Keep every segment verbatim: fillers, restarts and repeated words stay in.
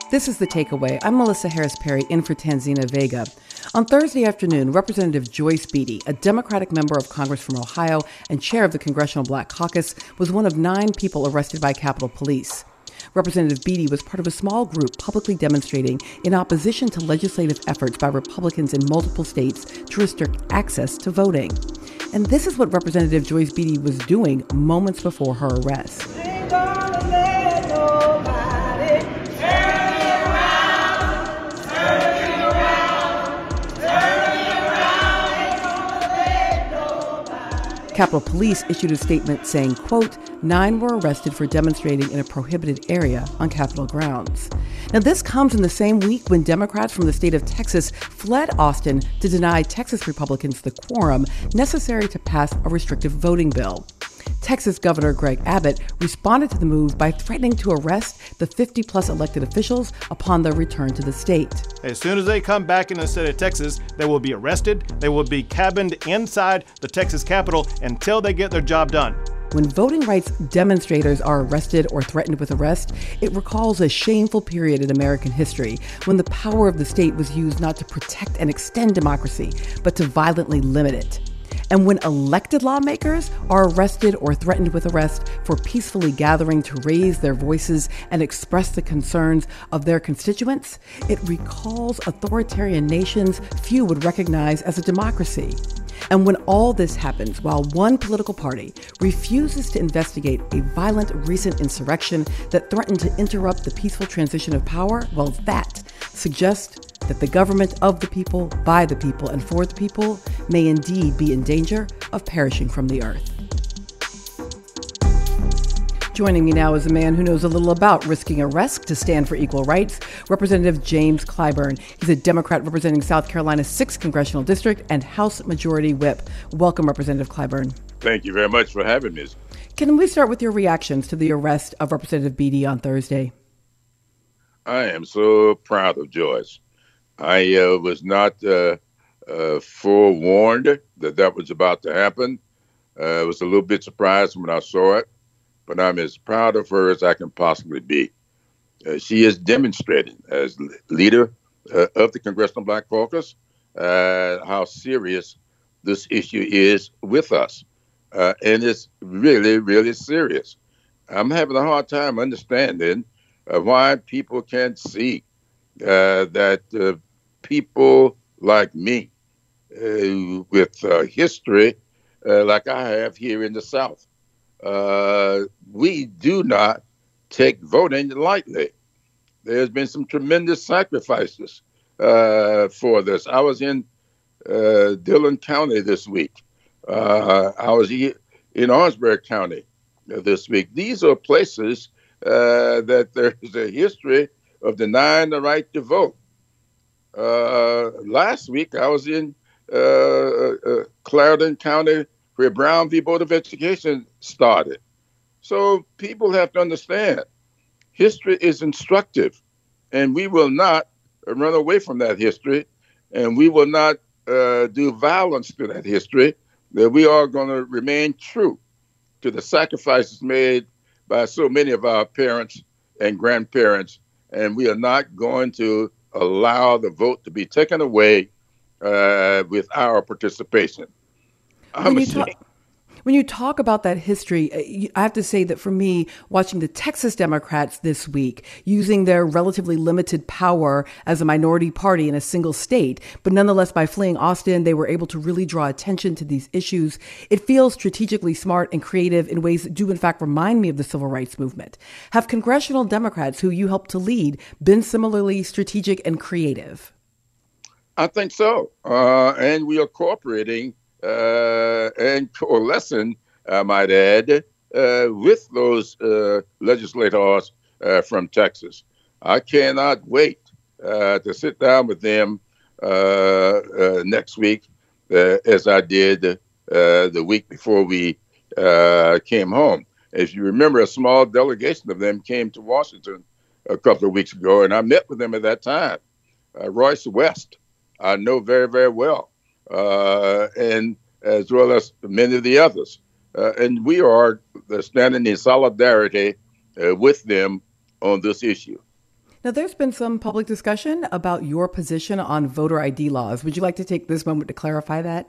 This is The Takeaway. I'm Melissa Harris Perry, in for Tanzina Vega. On Thursday afternoon, Representative Joyce Beatty, a Democratic member of Congress from Ohio and chair of the Congressional Black Caucus, was one of nine people arrested by Capitol Police. Representative Beatty was part of a small group publicly demonstrating in opposition to legislative efforts by Republicans in multiple states to restrict access to voting. And this is what Representative Joyce Beatty was doing moments before her arrest. Capitol Police issued a statement saying, quote, nine were arrested for demonstrating in a prohibited area on Capitol grounds. Now, this comes in the same week when Democrats from the state of Texas fled Austin to deny Texas Republicans the quorum necessary to pass a restrictive voting bill. Texas Governor Greg Abbott responded to the move by threatening to arrest the fifty-plus elected officials upon their return to the state. As soon as they come back in the state of Texas, they will be arrested. They will be cabined inside the Texas Capitol until they get their job done. When voting rights demonstrators are arrested or threatened with arrest, it recalls a shameful period in American history when the power of the state was used not to protect and extend democracy, but to violently limit it. And when elected lawmakers are arrested or threatened with arrest for peacefully gathering to raise their voices and express the concerns of their constituents, it recalls authoritarian nations few would recognize as a democracy. And when all this happens while one political party refuses to investigate a violent recent insurrection that threatened to interrupt the peaceful transition of power, well, that suggests that the government of the people, by the people, and for the people may indeed be in danger of perishing from the earth. Joining me now is a man who knows a little about risking arrest to stand for equal rights, Representative James Clyburn. He's a Democrat representing South Carolina's sixth Congressional District and House Majority Whip. Welcome, Representative Clyburn. Thank you very much for having me. Can we start with your reactions to the arrest of Representative Beatty on Thursday? I am so proud of Joyce. I uh, was not uh, uh, forewarned that that was about to happen. Uh, I was a little bit surprised when I saw it, but I'm as proud of her as I can possibly be. Uh, she is demonstrating as leader uh, of the Congressional Black Caucus uh, how serious this issue is with us. Uh, and it's really, really serious. I'm having a hard time understanding uh, why people can't see uh, that uh, people like me uh, with uh, history uh, like I have here in the South, uh, we do not take voting lightly. There's been some tremendous sacrifices uh, for this. I was in uh, Dillon County this week. Uh, I was in Orangeburg County this week. These are places uh, that there's a history of denying the right to vote. Uh, last week, I was in uh, uh, Clarendon County, where Brown v. Board of Education started. So people have to understand, history is instructive, and we will not run away from that history, and we will not uh, do violence to that history, that we are going to remain true to the sacrifices made by so many of our parents and grandparents, and we are not going to allow the vote to be taken away uh, with our participation. I'm when, you talk, when you talk about that history, I have to say that for me, watching the Texas Democrats this week, using their relatively limited power as a minority party in a single state, but nonetheless by fleeing Austin, they were able to really draw attention to these issues. It feels strategically smart and creative in ways that do in fact remind me of the civil rights movement. Have congressional Democrats who you helped to lead been similarly strategic and creative? I think so. Uh, and we are cooperating uh, and coalescing, I might add, uh, with those uh, legislators uh, from Texas. I cannot wait uh, to sit down with them uh, uh, next week, uh, as I did uh, the week before we uh, came home. As you remember, a small delegation of them came to Washington a couple of weeks ago, and I met with them at that time. Uh, Royce West, I know very, very well, uh, and as well as many of the others. Uh, and we are standing in solidarity uh, with them on this issue. Now, there's been some public discussion about your position on voter I D laws. Would you like to take this moment to clarify that?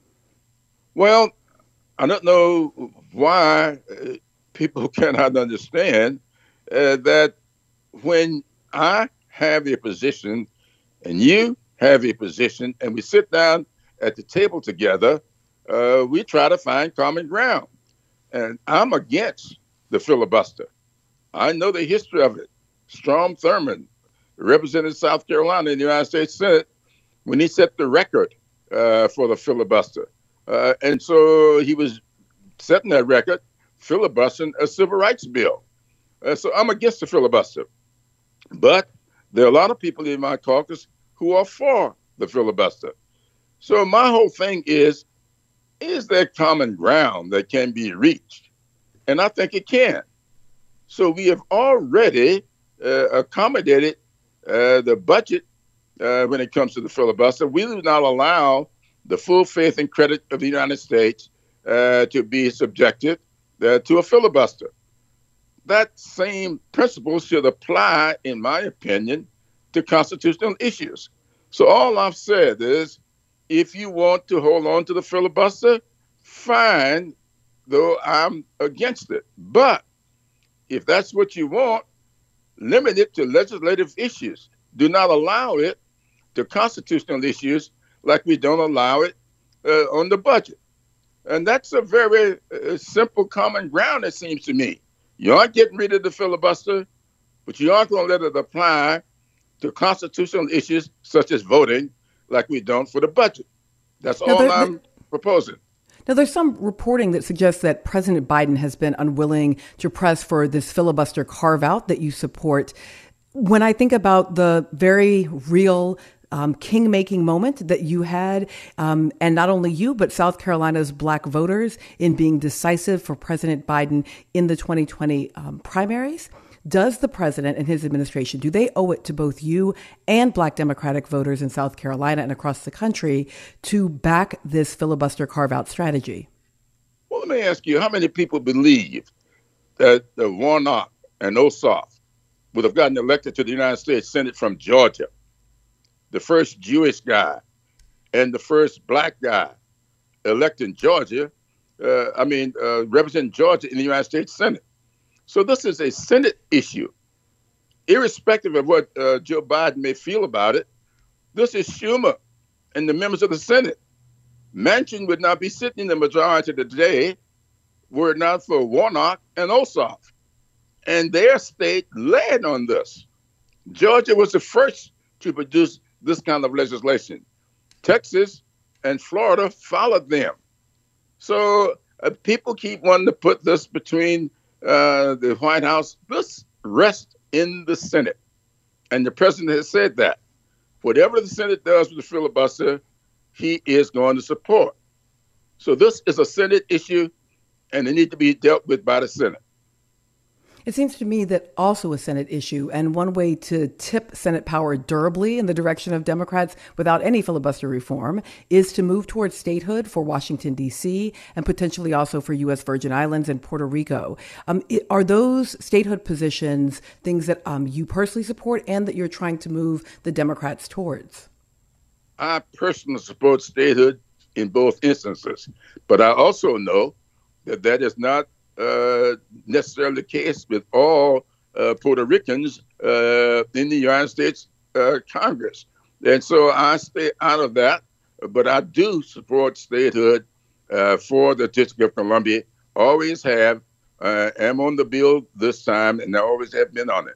Well, I don't know why uh, people cannot understand uh, that when I have a position and you have a position and we sit down at the table together, uh, we try to find common ground. And I'm against the filibuster. I know the history of it. Strom Thurmond represented South Carolina in the United States Senate when he set the record uh, for the filibuster. Uh, and so he was setting that record, filibustering a civil rights bill. Uh, so I'm against the filibuster. But there are a lot of people in my caucus who are for the filibuster. So my whole thing is, is there common ground that can be reached? And I think it can. So we have already uh, accommodated uh, the budget uh, when it comes to the filibuster. We do not allow the full faith and credit of the United States uh, to be subjected uh, to a filibuster. That same principle should apply, in my opinion, to constitutional issues. So all I've said is, if you want to hold on to the filibuster, fine, though I'm against it. But if that's what you want, limit it to legislative issues. Do not allow it to constitutional issues like we don't allow it uh, on the budget. And that's a very uh, simple common ground, it seems to me. You aren't getting rid of the filibuster, but you aren't going to let it apply to constitutional issues such as voting like we don't for the budget. That's all there, I'm proposing. Now, there's some reporting that suggests that President Biden has been unwilling to press for this filibuster carve-out that you support. When I think about the very real um, king-making moment that you had, um, and not only you, but South Carolina's black voters in being decisive for President Biden in the twenty twenty um, primaries, does the president and his administration, do they owe it to both you and black Democratic voters in South Carolina and across the country to back this filibuster carve-out strategy? Well, let me ask you, how many people believe that the Warnock and Ossoff would have gotten elected to the United States Senate from Georgia, the first Jewish guy and the first black guy elected in Georgia, uh, I mean, uh, representing Georgia in the United States Senate? So this is a Senate issue. Irrespective of what uh, Joe Biden may feel about it, this is Schumer and the members of the Senate. Manchin would not be sitting in the majority today were it not for Warnock and Ossoff. And their state led on this. Georgia was the first to produce this kind of legislation. Texas and Florida followed them. So uh, people keep wanting to put this between Uh, the White House. This rests in the Senate. And the president has said that. Whatever the Senate does with the filibuster, he is going to support. So this is a Senate issue, and it needs to be dealt with by the Senate. It seems to me that also a Senate issue, and one way to tip Senate power durably in the direction of Democrats without any filibuster reform is to move towards statehood for Washington, D C, and potentially also for U S Virgin Islands and Puerto Rico. Um, it, are those statehood positions things that um, you personally support and that you're trying to move the Democrats towards? I personally support statehood in both instances, but I also know that that is not Uh, necessarily the case with all uh, Puerto Ricans uh, in the United States uh, Congress. And so I stay out of that, but I do support statehood uh, for the District of Columbia, always have, uh, am on the bill this time, and I always have been on it.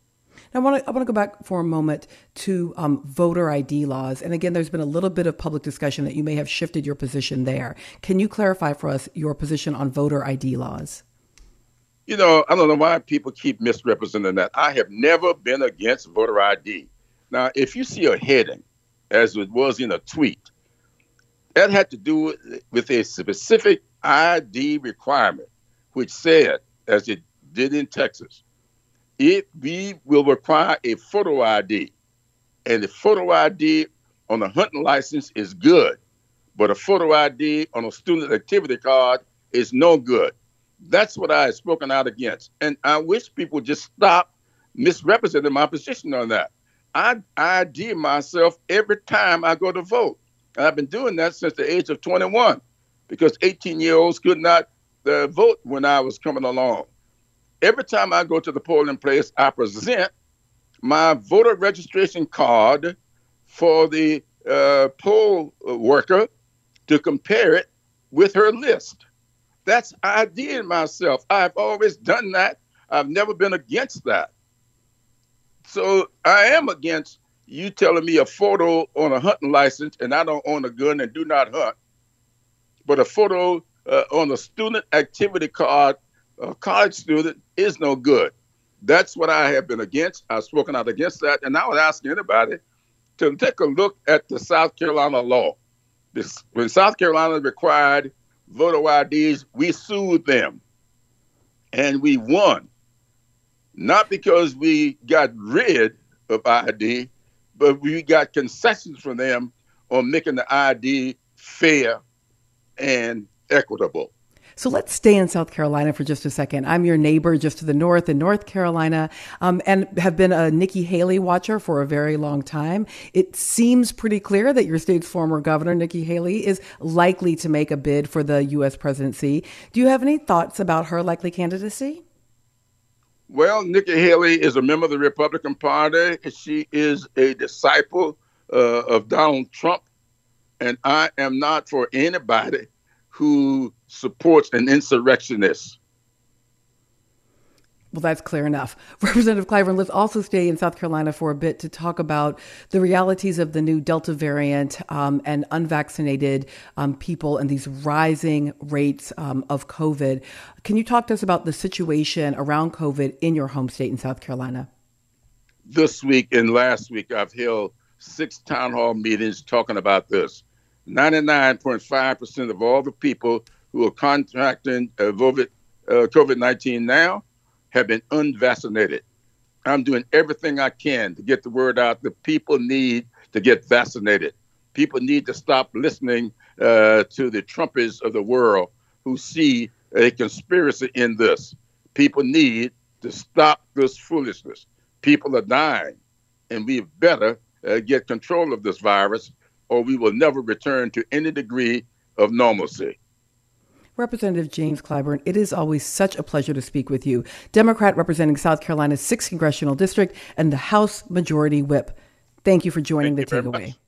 I want to I want to go back for a moment to um, voter I D laws. And again, there's been a little bit of public discussion that you may have shifted your position there. Can you clarify for us your position on voter I D laws? You know, I don't know why people keep misrepresenting that. I have never been against voter I D. Now, if you see a heading, as it was in a tweet, that had to do with a specific I D requirement, which said, as it did in Texas, if we will require a photo I D, and the photo I D on a hunting license is good, but a photo I D on a student activity card is no good. That's what I have spoken out against. And I wish people just stop misrepresented my position on that. I I D myself every time I go to vote. And I've been doing that since the age of twenty-one, because eighteen-year-olds could not uh, vote when I was coming along. Every time I go to the polling place, I present my voter registration card for the uh, poll worker to compare it with her list. That's IDing myself. I've always done that. I've never been against that. So I am against you telling me a photo on a hunting license and I don't own a gun and do not hunt, but a photo uh, on a student activity card, a college student, is no good. That's what I have been against. I've spoken out against that. And I would ask anybody to take a look at the South Carolina law. This, when South Carolina required voter I Ds, we sued them and we won. Not because we got rid of I D, but we got concessions from them on making the I D fair and equitable. So let's stay in South Carolina for just a second. I'm your neighbor just to the north in North Carolina, um, and have been a Nikki Haley watcher for a very long time. It seems pretty clear that your state's former governor, Nikki Haley, is likely to make a bid for the U S presidency. Do you have any thoughts about her likely candidacy? Well, Nikki Haley is a member of the Republican Party. She is a disciple uh, of Donald Trump, and I am not for anybody who supports an insurrectionist. Well, that's clear enough. Representative Clyburn, let's also stay in South Carolina for a bit to talk about the realities of the new Delta variant um, and unvaccinated um, people and these rising rates um, of COVID. Can you talk to us about the situation around COVID in your home state in South Carolina? This week and last week, I've held six town hall meetings talking about this. ninety-nine point five percent of all the people who are contracting uh, COVID nineteen now have been unvaccinated. I'm doing everything I can to get the word out that people need to get vaccinated. People need to stop listening uh, to the Trumpists of the world who see a conspiracy in this. People need to stop this foolishness. People are dying, and we better uh, get control of this virus, or we will never return to any degree of normalcy. Representative James Clyburn, it is always such a pleasure to speak with you. Democrat representing South Carolina's sixth Congressional District and the House Majority Whip. Thank you for joining Thank the you very Takeaway. much.